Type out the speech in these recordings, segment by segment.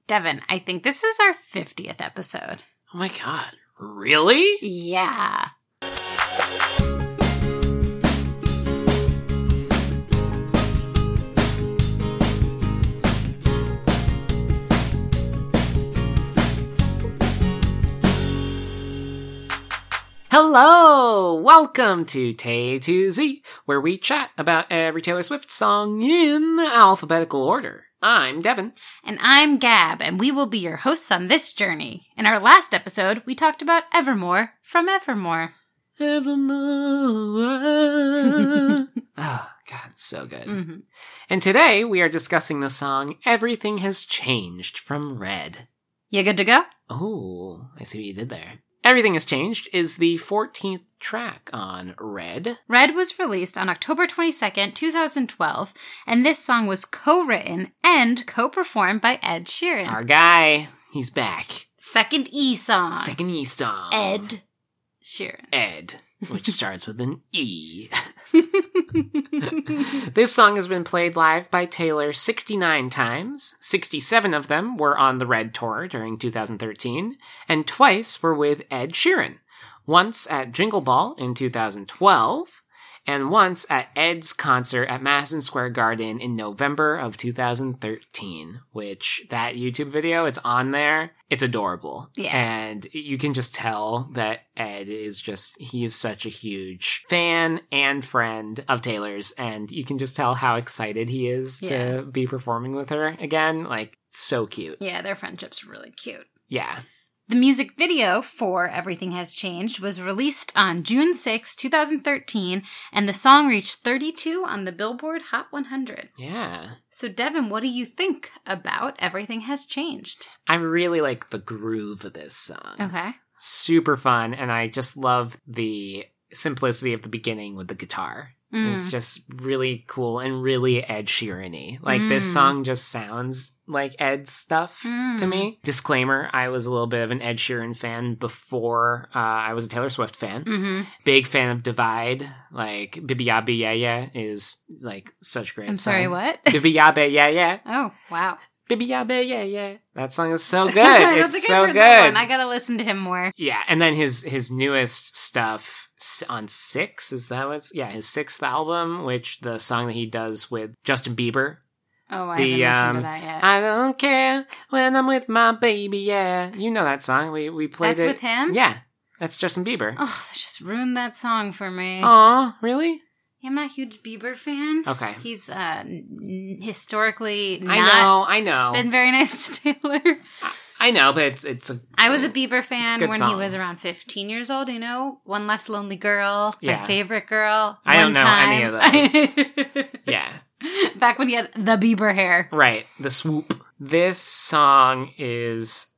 Devin, I think this is our 50th episode. Oh my god. Really? Yeah. Hello! Welcome to Tay to Z, where we chat about every Taylor Swift song in alphabetical order. I'm Devin. And I'm Gab, and we will be your hosts on this journey. In our last episode, we talked about Evermore from Evermore. Evermore. Oh, God, so good. Mm-hmm. And today, we are discussing the song Everything Has Changed from Red. You good to go? Oh, I see what you did there. Everything Has Changed is the 14th track on Red. Red was released on October 22nd, 2012, and this song was co-written and co-performed by Ed Sheeran. Our guy, he's back. Second E song. Second E song. Ed Sheeran. Ed, which starts with an E. This song has been played live by Taylor 69 times. 67 of them were on the Red Tour during 2013, and twice were with Ed Sheeran. Once at Jingle Ball in 2012, and once at Ed's concert at Madison Square Garden in November of 2013, which that YouTube video, it's on there. It's adorable. Yeah. And you can just tell that Ed is he is such a huge fan and friend of Taylor's, and you can just tell how excited he is to be performing with her again. Like, so cute. Yeah, their friendship's really cute. Yeah. The music video for Everything Has Changed was released on June 6, 2013, and the song reached 32 on the Billboard Hot 100. Yeah. So, Devin, what do you think about Everything Has Changed? I really like the groove of this song. Okay. Super fun, and I just love the simplicity of the beginning with the guitar. It's just really cool and really Ed Sheeran-y. Like, this song just sounds like Ed's stuff to me. Disclaimer, I was a little bit of an Ed Sheeran fan before I was a Taylor Swift fan. Mm-hmm. Big fan of Divide. Like, Bibby Yabba Yeah Yeah is, like, such a great I'm song. sorry, what? Bibby Yabba Yeah Yeah. Oh, wow. Bibby Yabba Yeah Yeah. That song is so good. That's It's a so good. good. I gotta listen to him more. Yeah, and then his newest stuff on Six, is that what's... Yeah, his 6th album, which the song that he does with Justin Bieber. Oh, I haven't listened to that yet. I don't care when I'm with my baby, yeah. You know that song. We played That's it. with him? Yeah, that's Justin Bieber. Oh, that just ruined that song for me. Aw, really? I'm not a huge Bieber fan. Okay. He's historically not I know. been very nice to Taylor. I know, but it's a... I was a Bieber fan when song. he was around 15 years old, you know? One Less Lonely Girl, Yeah. My Favorite Girl. I don't know any of those. Yeah. Back when he had the Bieber hair. Right, the swoop. This song is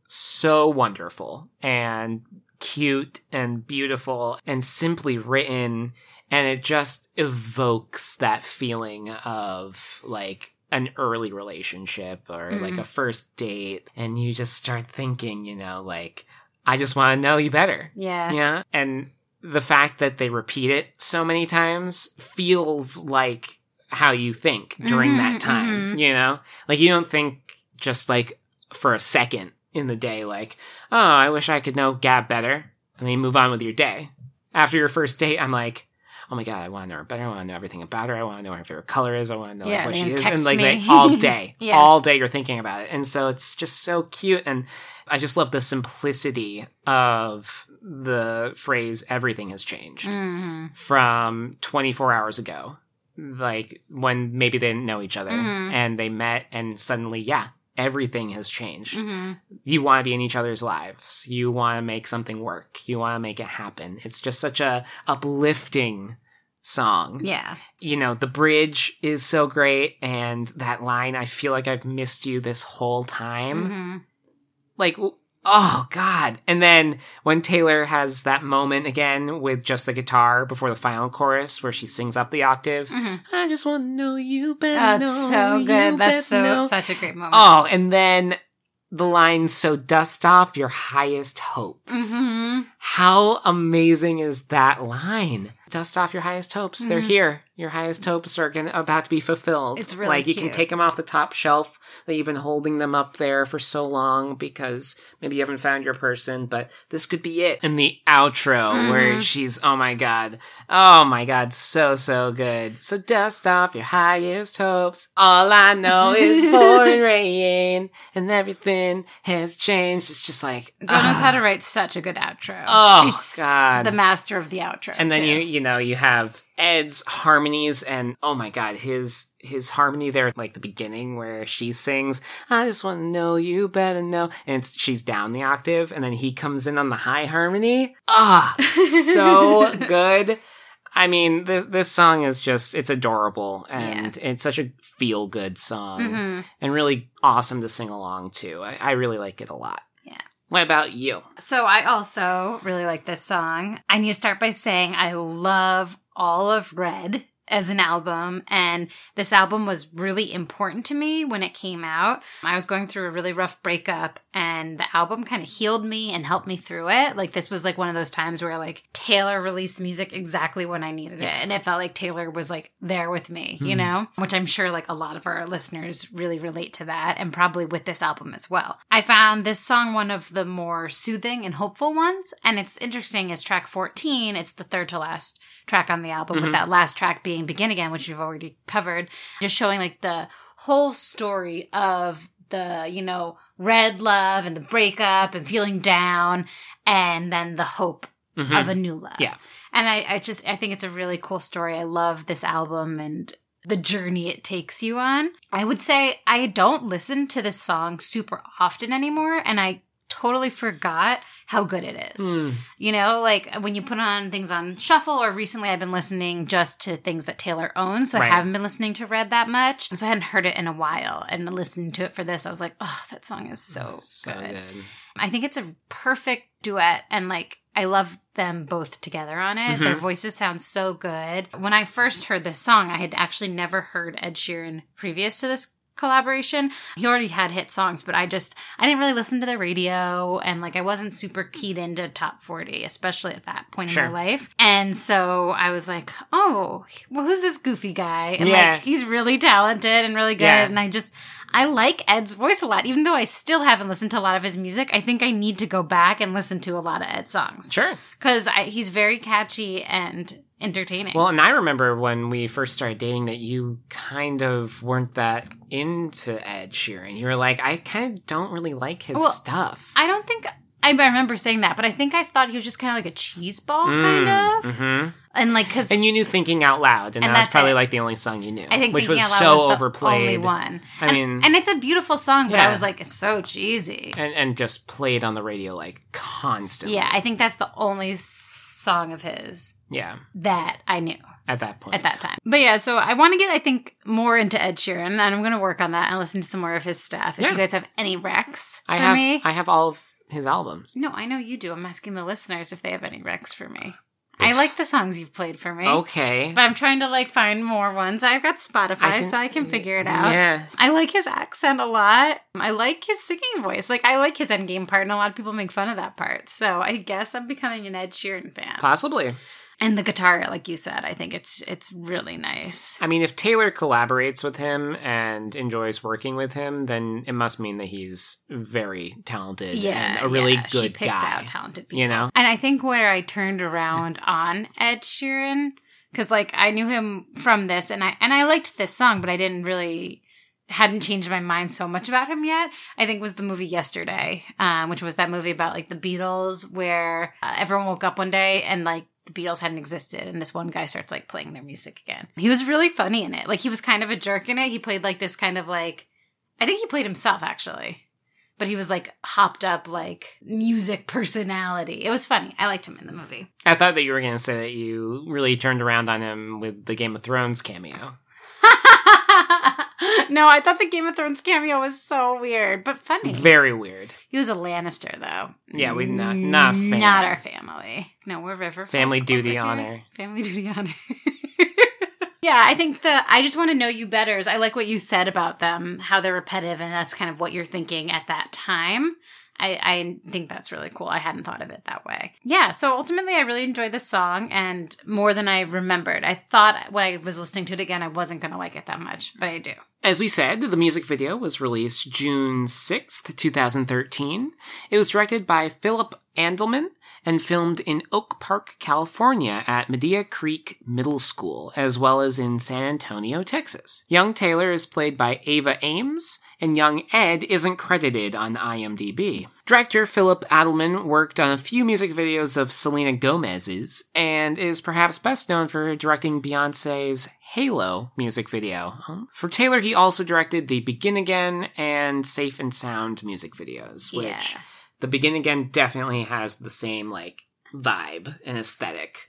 so wonderful and cute and beautiful and simply written, and it just evokes that feeling of, like, an early relationship or like a first date, and you just start thinking, you know, like, I just want to know you better. Yeah. Yeah. And the fact that they repeat it so many times feels like how you think during that time, you know? Like, you don't think just like for a second in the day, like, oh, I wish I could know Gab better. And then you move on with your day. After your first date, I'm like, oh my God, I want to know her better. I want to know everything about her. I want to know what her favorite color is. I want to know like, what she is. And like all day, all day you're thinking about it. And so it's just so cute. And I just love the simplicity of the phrase, everything has changed from 24 hours ago. Like when maybe they didn't know each other and they met and suddenly, yeah, everything has changed. You want to be in each other's lives. You want to make something work. You want to make it happen. It's just such a uplifting song. Yeah. You know, the bridge is so great, and that line, I feel like I've missed you this whole time. Like, oh God. And then when Taylor has that moment again with just the guitar before the final chorus where she sings up the octave, I just want to know you better. That's so good. That's such a great moment. Oh, and then the line, so dust off your highest hopes. How amazing is that line? Dust off your highest hopes. They're here. your highest hopes are about to be fulfilled. It's really like, you cute. can take them off the top shelf that you've been holding them up there for so long because maybe you haven't found your person, but this could be it. And the outro where she's, oh my god, so good. So dust off your highest hopes. All I know is pouring rain and everything has changed. It's just like, Girl knows how to write such a good outro. Oh, She's God. the master of the outro. and then too. you have Ed's harmonies, and oh my god, his harmony there at like the beginning where she sings, I just want to know you better know, and she's down the octave, and then he comes in on the high harmony. So good. I mean, this song is just, it's adorable, and it's such a feel-good song, and really awesome to sing along to. I really like it a lot. Yeah. What about you? So I also really like this song. I need to start by saying I love all of Red as an album, and this album was really important to me when it came out. I was going through a really rough breakup, and the album kind of healed me and helped me through it. Like, this was like one of those times where like Taylor released music exactly when I needed it, and it felt like Taylor was like there with me, you know, which I'm sure like a lot of our listeners really relate to that, and probably with this album as well. I found this song one of the more soothing and hopeful ones, and it's interesting as track 14, it's the third to last track on the album, with that last track being Begin Again, which we've already covered, just showing like the whole story of the, you know, Red love and the breakup and feeling down, and then the hope of a new love. Yeah. And I think it's a really cool story. I love this album and the journey it takes you on. I would say I don't listen to this song super often anymore, and I totally forgot how good it is. You know, like when you put on things on shuffle, or recently I've been listening just to things that Taylor owns, so I haven't been listening to Red that much. So I hadn't heard it in a while, and listening to it for this, I was like, oh, that song is so good. I think it's a perfect duet, and like I love them both together on it. Their voices sound so good. When I first heard this song, I had actually never heard Ed Sheeran previous to this collaboration. He already had hit songs, but I didn't really listen to the radio, and like I wasn't super keyed into top 40, especially at that point in my life. And so I was like, oh, well, who's this goofy guy? And like, he's really talented and really good. And I like Ed's voice a lot, even though I still haven't listened to a lot of his music. I think I need to go back and listen to a lot of Ed's songs. Sure. Because he's very catchy and entertaining. Well, and I remember when we first started dating that you kind of weren't that into Ed Sheeran. You were like, I kind of don't really like his stuff. I don't think I remember saying that, but I think I thought he was just kind of like a cheese ball, kind of. And like, and you knew Thinking Out Loud, and that was probably like the only song you knew. I think which Thinking was Out so Loud was overplayed. The only one. I mean, and it's a beautiful song, but I was like, it's so cheesy, and just played on the radio like constantly. Yeah, I think that's the only song of his. Yeah, that I knew. At that point. At that time. But yeah, so I want to get, I think, more into Ed Sheeran, and I'm going to work on that and listen to some more of his stuff. If you guys have any recs for me. I have all of his albums. No, I know you do. I'm asking the listeners if they have any recs for me. I like the songs you've played for me. Okay. But I'm trying to like find more ones. I've got Spotify, so I can figure it out. Yeah. I like his accent a lot. I like his singing voice. Like, I like his Endgame part, and a lot of people make fun of that part. So I guess I'm becoming an Ed Sheeran fan. Possibly. And the guitar, like you said, I think it's really nice. I mean, if Taylor collaborates with him and enjoys working with him, then it must mean that he's very talented and a really good she picks guy. out talented people. You know? And I think where I turned around on Ed Sheeran, because like I knew him from this, and I liked this song, but I hadn't changed my mind so much about him yet, I think was the movie Yesterday, which was that movie about like the Beatles, where everyone woke up one day and like the Beatles hadn't existed, and this one guy starts like playing their music again. He was really funny in it. Like, he was kind of a jerk in it. He played like this kind of like, I think he played himself actually, but he was like hopped up like music personality. It was funny. I liked him in the movie. I thought that you were going to say that you really turned around on him with the Game of Thrones cameo. No, I thought the Game of Thrones cameo was so weird, but funny. Very weird. He was a Lannister, though. Yeah, we're not fan. Not our family. No, we're River. Family duty honor. Family duty honor. Yeah, I think I Just Want to Know You Betters. I like what you said about them, how they're repetitive, and that's kind of what you're thinking at that time. I think that's really cool. I hadn't thought of it that way. Yeah, so ultimately I really enjoyed this song, and more than I remembered. I thought when I was listening to it again, I wasn't going to like it that much, but I do. As we said, the music video was released June 6th, 2013. It was directed by Philip Andelman and filmed in Oak Park, California at Medea Creek Middle School, as well as in San Antonio, Texas. Young Taylor is played by Ava Ames, and young Ed isn't credited on IMDb. Director Philip Adelman worked on a few music videos of Selena Gomez's, and is perhaps best known for directing Beyoncé's Halo music video. For Taylor, he also directed the Begin Again and Safe and Sound music videos, which the Begin Again definitely has the same, like, vibe and aesthetic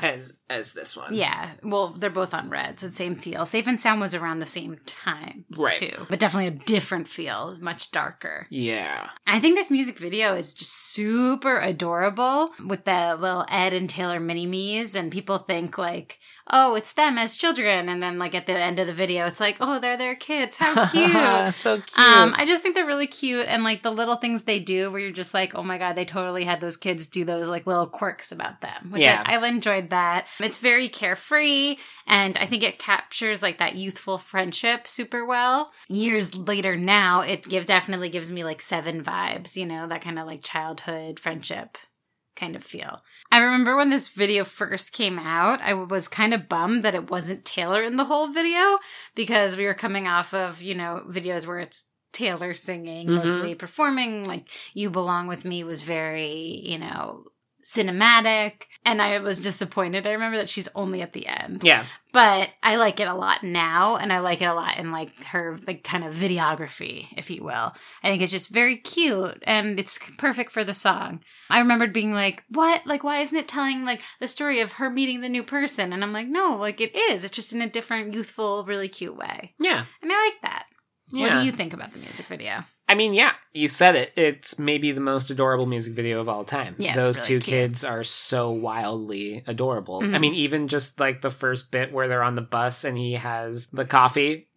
as this one. Yeah. Well, they're both on Red, so same feel. Safe and Sound was around the same time, too. But definitely a different feel, much darker. Yeah. I think this music video is just super adorable with the little Ed and Taylor mini-me's, and people think, like, oh, it's them as children, and then, like, at the end of the video, it's like, oh, they're their kids. How cute. So cute. I just think they're really cute, and, like, the little things they do where you're just like, oh my god, they totally had those kids do those, like, little quirks about them. Which I enjoyed that. It's very carefree, and I think it captures, like, that youthful friendship super well. Years later now, it definitely gives me, like, Seven vibes, you know, that kind of, like, childhood friendship kind of feel. I remember when this video first came out, I was kind of bummed that it wasn't Taylor in the whole video, because we were coming off of, you know, videos where it's Taylor singing, mostly performing. Like, You Belong With Me was very, you know, cinematic, and I was disappointed. I remember that she's only at the end. Yeah. But I like it a lot now, and I like it a lot in, like, her, like, kind of videography, if you will. I think it's just very cute, and it's perfect for the song. I remembered being like, what? Like, why isn't it telling, like, the story of her meeting the new person? And I'm like, no, like, it is. It's just in a different, youthful, really cute way. Yeah. And I like that. Yeah. What do you think about the music video? I mean, yeah, you said it. It's maybe the most adorable music video of all time. Yeah, those really two kids are so wildly adorable. I mean, even just like the first bit where they're on the bus and he has the coffee.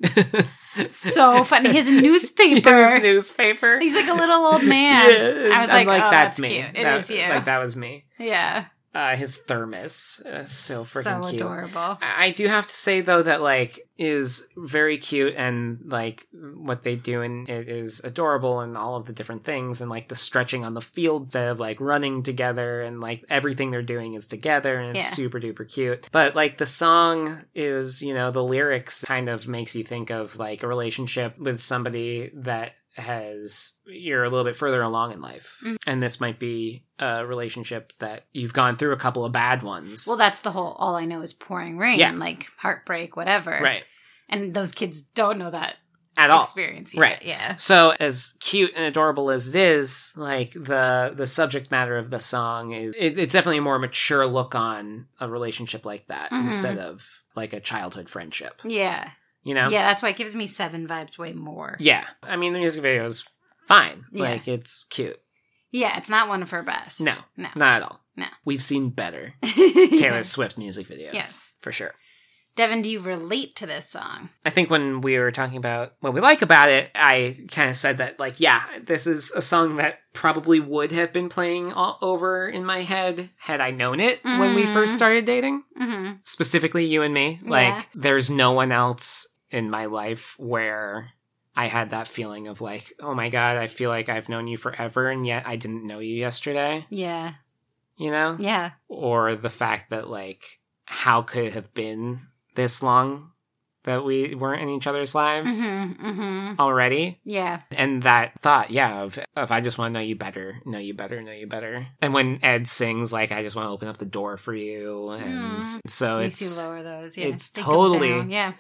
So funny. His newspaper. He's like a little old man. Yeah, I was like, oh, that's me. Cute. It is you. Like, that was me. Yeah. His thermos. So freaking cute. So adorable. I do have to say, though, that, like, is very cute, and, like, what they do in it is adorable, and all of the different things, and, like, the stretching on the field instead of, like, running together, and, like, everything they're doing is together, and it's super duper cute. But, like, the song is, you know, the lyrics kind of makes you think of, like, a relationship with somebody that you're a little bit further along in life. And this might be a relationship that you've gone through a couple of bad ones. Well, that's the whole, all I know is pouring rain, like heartbreak, whatever. Right. And those kids don't know that at all. Experience yet. Right. Yeah. So as cute and adorable as it is, like the subject matter of the song is, it's definitely a more mature look on a relationship like that instead of like a childhood friendship. Yeah. You know? Yeah, that's why it gives me Seven vibes way more. Yeah. I mean, the music video is fine. Yeah. Like, it's cute. Yeah, it's not one of her best. No. Not at all. No. We've seen better Taylor Swift music videos. Yes. For sure. Devin, do you relate to this song? I think when we were talking about what we like about it, I kind of said that, like, yeah, this is a song that probably would have been playing all over in my head had I known it when we first started dating. Specifically, you and me. Like, there's no one else in my life where I had that feeling of, like, oh my god, I feel like I've known you forever, and yet I didn't know you yesterday. Yeah. You know? Yeah. Or the fact that, like, how could it have been this long that we weren't in each other's lives already. Yeah. And that thought, if I just want to know you better, know you better, know you better. And when Ed sings, like, I just want to open up the door for you. And so makes you lower those. Yeah. It's totally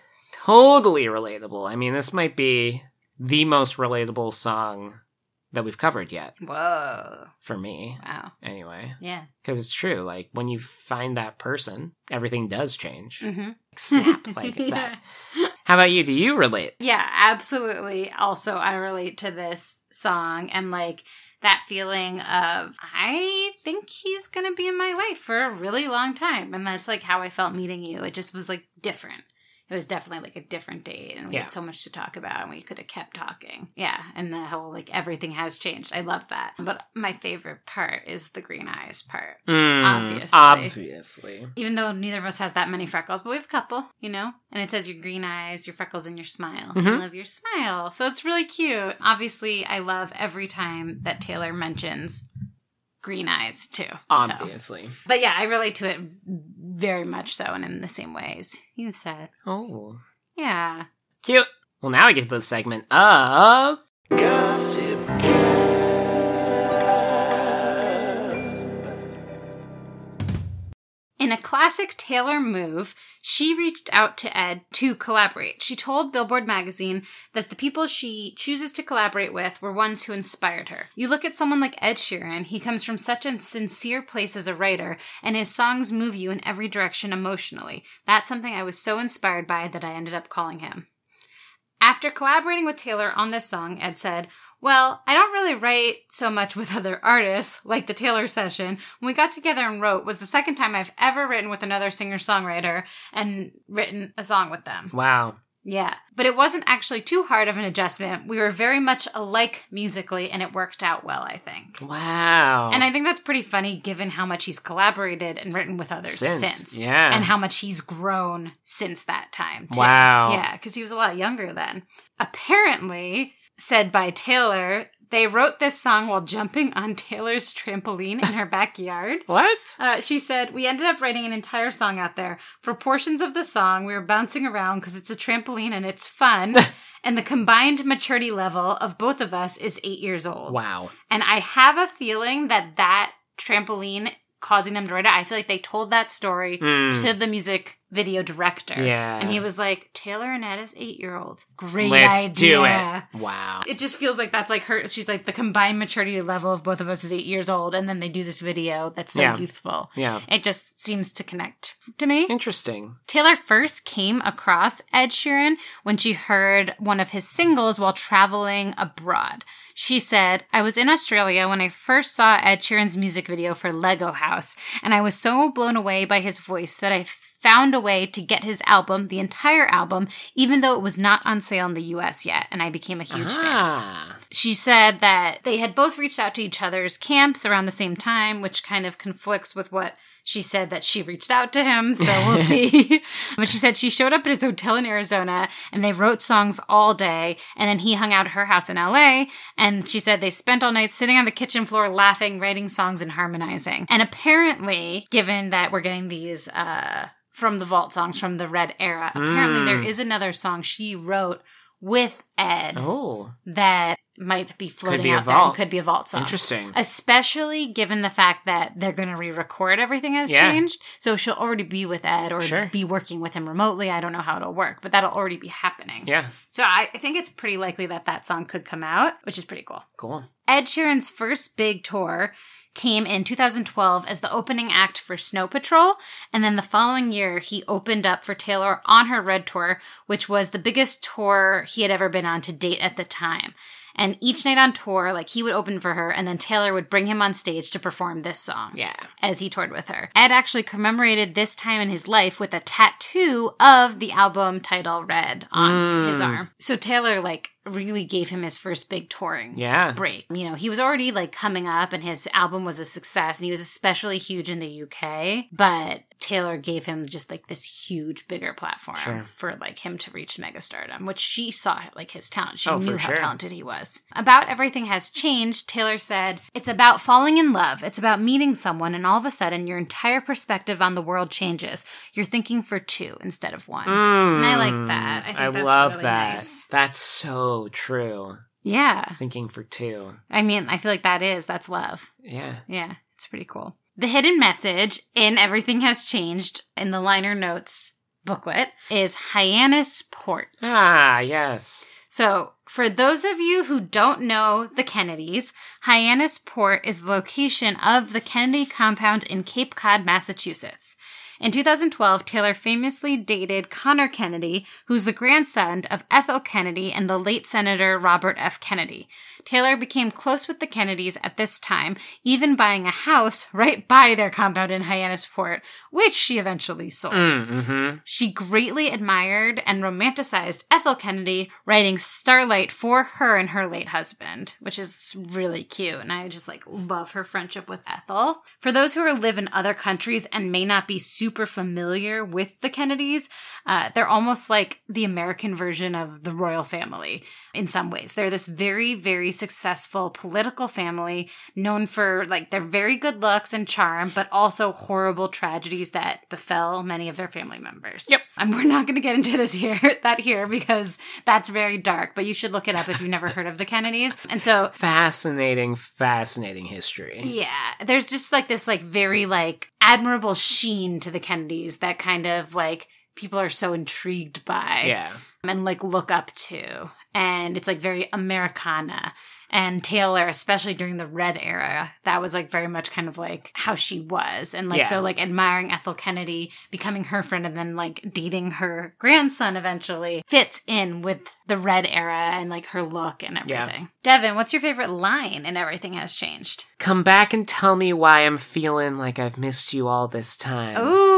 relatable. I mean, this might be the most relatable song that we've covered yet. Whoa. For me. Wow. Anyway. Yeah. Because it's true. Like, when you find that person, everything does change. Snap like that. How about you? Do you relate? Yeah, absolutely. Also, I relate to this song and, like, that feeling of, I think he's going to be in my life for a really long time. And that's, like, how I felt meeting you. It just was, like, different. it was definitely like a different date, and we had so much to talk about, and we could have kept talking. Yeah, and the whole like everything has changed. I love that. But my favorite part is the green eyes part. Obviously. Even though neither of us has that many freckles, but we have a couple, you know? And it says your green eyes, your freckles, and your smile. I love your smile. So it's really cute. Obviously, I love every time that Taylor mentions green eyes, too. Obviously. So. But yeah, I relate to it very much so, and in the same ways you said. Oh. Yeah. Cute. Well, now we get to the segment of... Gossip. In a classic Taylor move, she reached out to Ed to collaborate. She told Billboard magazine that the people she chooses to collaborate with were ones who inspired her. You look at someone like Ed Sheeran, he comes from such a sincere place as a writer, and his songs move you in every direction emotionally. That's something I was so inspired by that I ended up calling him. After collaborating with Taylor on this song, Ed said, well, I don't really write so much with other artists, like the Taylor session. When we got together and wrote was the second time I've ever written with another singer-songwriter and written a song with them. Wow. Yeah. But it wasn't actually too hard of an adjustment. We were very much alike musically, and it worked out well, I think. Wow. And I think that's pretty funny given how much he's collaborated and written with others since. Yeah. And how much he's grown since that time, too. Wow. Yeah, because he was a lot younger then. Apparently... said by Taylor, they wrote this song while jumping on Taylor's trampoline in her backyard. What? She said, we ended up writing an entire song out there. For portions of the song, we were bouncing around because it's a trampoline and it's fun. And the combined maturity level of both of us is 8 years old. Wow. And I have a feeling that trampoline causing them to write it, I feel like they told that story to the music video director. Yeah. And he was like, Taylor and Ed as 8-year-olds. Great Let's idea. do it. Wow. It just feels like that's like her. She's like, the combined maturity level of both of us is 8 years old. And then they do this video that's so youthful. Yeah. It just seems to connect to me. Interesting. Taylor first came across Ed Sheeran when she heard one of his singles while traveling abroad. She said, I was in Australia when I first saw Ed Sheeran's music video for Lego House, and I was so blown away by his voice that I found a way to get his album, the entire album, even though it was not on sale in the US yet, and I became a huge fan. She said that they had both reached out to each other's camps around the same time, which kind of conflicts with what she said that she reached out to him, so we'll see. But she said she showed up at his hotel in Arizona, and they wrote songs all day, and then he hung out at her house in LA, and she said they spent all night sitting on the kitchen floor laughing, writing songs, and harmonizing. And apparently, given that we're getting these from the vault songs from the Red era, apparently there is another song she wrote with Ed that might be floating out there and could be a vault song. Interesting. Especially given the fact that they're going to re-record Everything Has Changed. So she'll already be with Ed or be working with him remotely. I don't know how it'll work, but that'll already be happening. Yeah. So I think it's pretty likely that that song could come out, which is pretty cool. Cool. Ed Sheeran's first big tour came in 2012 as the opening act for Snow Patrol, and then the following year he opened up for Taylor on her Red Tour, which was the biggest tour he had ever been on to date at the time. And each night on tour, like, he would open for her, and then Taylor would bring him on stage to perform this song. Yeah. As he toured with her. Ed actually commemorated this time in his life with a tattoo of the album title Red on his arm. So Taylor, like, really gave him his first big touring break. You know, he was already, like, coming up, and his album was a success, and he was especially huge in the UK, but Taylor gave him just, like, this huge, bigger platform for, like, him to reach megastardom, which she saw, like, his talent. She knew how talented he was. About Everything Has Changed, Taylor said, it's about falling in love. It's about meeting someone, and all of a sudden, your entire perspective on the world changes. You're thinking for two instead of one. And I like that. I think that's love really that. Nice. That's so true. Yeah. Thinking for two. I mean, I feel like that's love. Yeah. Yeah, it's pretty cool. The hidden message in Everything Has Changed in the liner notes booklet is Hyannis Port. Ah, yes. So, for those of you who don't know the Kennedys, Hyannis Port is the location of the Kennedy compound in Cape Cod, Massachusetts. In 2012, Taylor famously dated Connor Kennedy, who's the grandson of Ethel Kennedy and the late Senator Robert F. Kennedy. Taylor became close with the Kennedys at this time, even buying a house right by their compound in Hyannisport, which she eventually sold. Mm-hmm. She greatly admired and romanticized Ethel Kennedy, writing Starlight for her and her late husband, which is really cute, and I just love her friendship with Ethel. For those who live in other countries and may not be super familiar with the Kennedys, they're almost like the American version of the royal family in some ways. They're this very, very successful political family known for their very good looks and charm, but also horrible tragedies that befell many of their family members. Yep. And we're not going to get into this here because that's very dark, but you should look it up if you've never heard of the Kennedys. And so fascinating history. Yeah. There's just this very admirable sheen to the Kennedys that kind of people are so intrigued by. Yeah. And look up to. And it's very Americana. And Taylor, especially during the Red era, that was very much kind of how she was. And so admiring Ethel Kennedy, becoming her friend, and then dating her grandson eventually fits in with the Red era and her look and everything. Yeah. Devin, what's your favorite line in Everything Has Changed? Come back and tell me why I'm feeling like I've missed you all this time.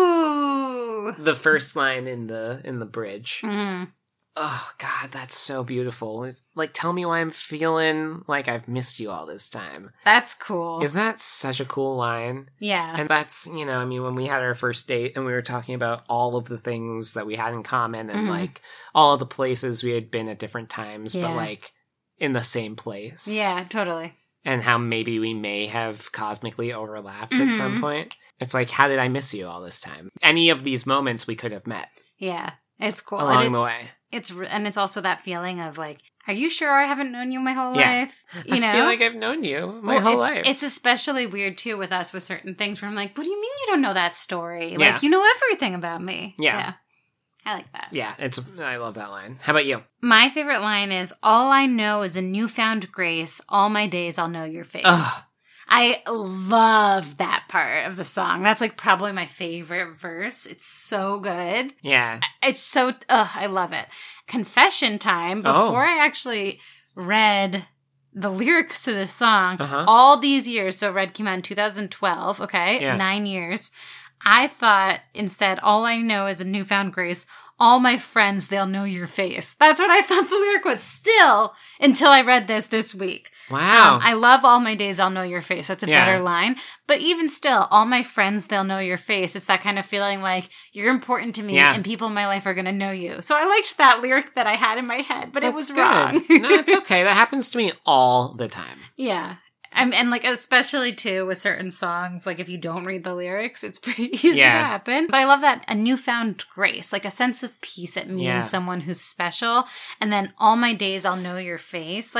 Ooh. The first line in the bridge. Mm-hmm. Oh, God, that's so beautiful. Tell me why I'm feeling like I've missed you all this time. That's cool. Isn't that such a cool line? Yeah. And that's, when we had our first date and we were talking about all of the things that we had in common and, all of the places we had been at different times, but, in the same place. Yeah, totally. And how maybe we may have cosmically overlapped at some point. It's how did I miss you all this time? Any of these moments we could have met. Yeah, it's cool. Along the way. And it's also that feeling of are you sure I haven't known you my whole life? I feel like I've known you my whole life. It's especially weird too with us with certain things where I'm what do you mean you don't know that story? Yeah. You know everything about me. Yeah. I like that. Yeah, I love that line. How about you? My favorite line is, all I know is a newfound grace. All my days I'll know your face. Ugh. I love that part of the song. That's probably my favorite verse. It's so good. Yeah. It's so, I love it. Confession time. Before I actually read the lyrics to this song, all these years, so Red came out in 2012, okay? Yeah. 9 years. I thought instead, all I know is a newfound grace. All my friends, they'll know your face. That's what I thought the lyric was still until I read this week. Wow. I love all my days, I'll know your face. That's a better line. But even still, all my friends, they'll know your face. It's that kind of feeling you're important to me and people in my life are going to know you. So I liked that lyric that I had in my head, but it was wrong. No, it's okay. That happens to me all the time. Yeah. And especially too with certain songs, if you don't read the lyrics, it's pretty easy to happen. But I love that a newfound grace, a sense of peace at meeting someone who's special. And then all my days I'll know your face.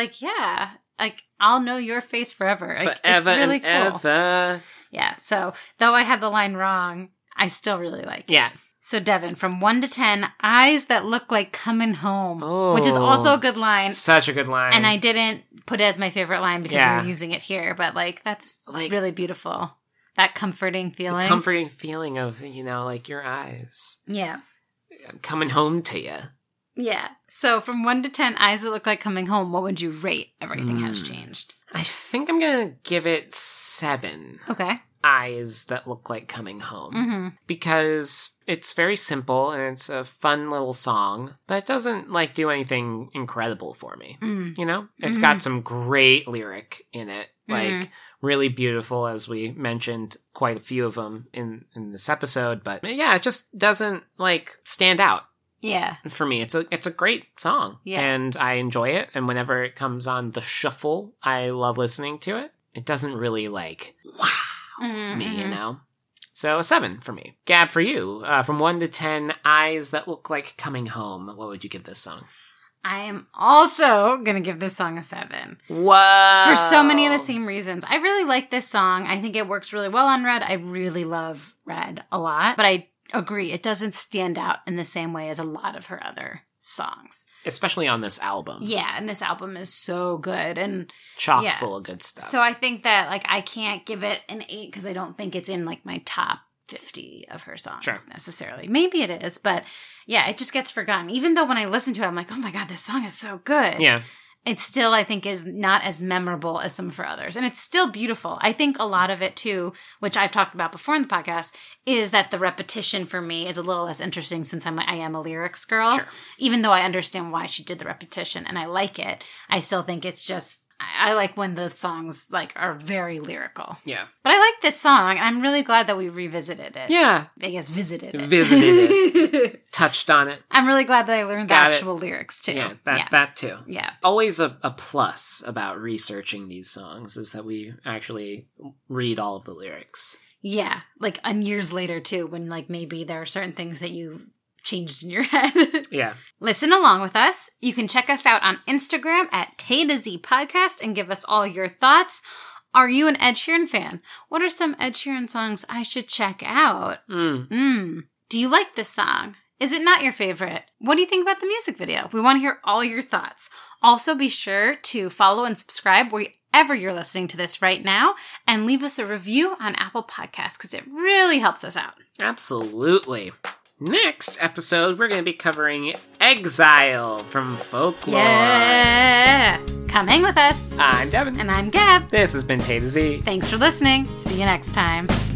I'll know your face forever. Forever it's really and cool. ever. Yeah. So though I had the line wrong, I still really like it. Yeah. So Devin, from 1 to 10, eyes that look like coming home, which is also a good line. Such a good line. And I didn't put it as my favorite line because we're using it here, but that's really beautiful. That comforting feeling. The comforting feeling of, your eyes. Yeah. I'm coming home to you. Yeah. So from 1 to 10, eyes that look like coming home, what would you rate Everything Has Changed? I think I'm going to give it 7. Okay. Eyes that look like coming home. Because it's very simple and it's a fun little song, but it doesn't do anything incredible for me. It's got some great lyric in it, really beautiful, as we mentioned quite a few of them in this episode, but yeah, it just doesn't stand out. Yeah. For me, it's a great song. Yeah. And I enjoy it, and whenever it comes on the shuffle, I love listening to it. It doesn't really wow me, So a 7 for me. Gab, for you, from 1 to 10, eyes that look like coming home. What would you give this song? I am also going to give this song a 7. Whoa! For so many of the same reasons. I really like this song. I think it works really well on Red. I really love Red a lot. But I agree, it doesn't stand out in the same way as a lot of her other songs. Especially on this album. Yeah, and this album is so good. And chock full of good stuff. So I think that I can't give it an 8 because I don't think it's in my top 50 of her songs Sure. necessarily. Maybe it is, but yeah, it just gets forgotten. Even though when I listen to it, I'm like, oh my God, this song is so good. Yeah. It still, I think, is not as memorable as some of her others. And it's still beautiful. I think a lot of it, too, which I've talked about before in the podcast, is that the repetition for me is a little less interesting since I am a lyrics girl. Sure. Even though I understand why she did the repetition and I like it, I still think it's just, I like when the songs like are very lyrical. Yeah. But I like this song. I'm really glad that we revisited it. Yeah. I guess visited it. Visited it. Touched on it. I'm really glad that I learned the Got it. actual lyrics, too. Yeah, that too. Yeah. Always a plus about researching these songs is that we actually read all of the lyrics. Yeah, like and years later too, when like maybe there are certain things that you changed in your head. Yeah. Listen along with us. You can check us out on Instagram at Tay to Z Podcast and give us all your thoughts. Are you an Ed Sheeran fan? What are some Ed Sheeran songs I should check out? Do you like this song? Is it not your favorite? What do you think about the music video? We want to hear all your thoughts. Also, be sure to follow and subscribe wherever you're listening to this right now and leave us a review on Apple Podcasts because it really helps us out. Absolutely. Next episode, we're going to be covering Exile from Folklore. Yeah! Come hang with us. I'm Devin. And I'm Gab. This has been Tay to Z. Thanks for listening. See you next time.